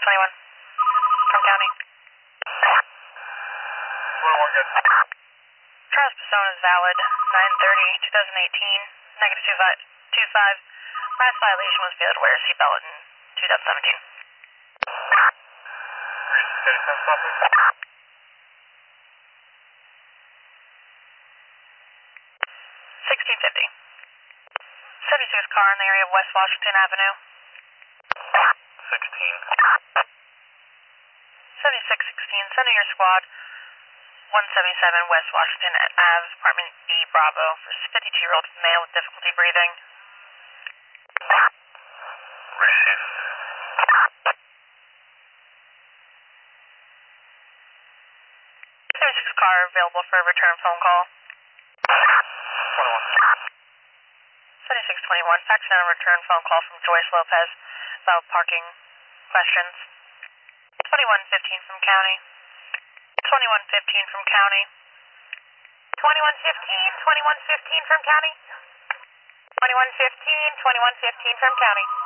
21 from county. 21 good. Charles Pisone is valid, 9/30/2018, negative 25. Last violation was failure to wear a seatbelt in 2017. Citizen stop, please. 1650. 76 car in the area of West Washington Avenue. 16. 7616, send your squad. 177 West Washington Ave, apartment E, Bravo, for 52-year-old male with difficulty breathing. Receive. 76 car available for a return phone call. 21. 7621, fax and a return phone call from Joyce Lopez about parking questions. 2115 from county. 2115 from county. 2115 from county. 2115 from county.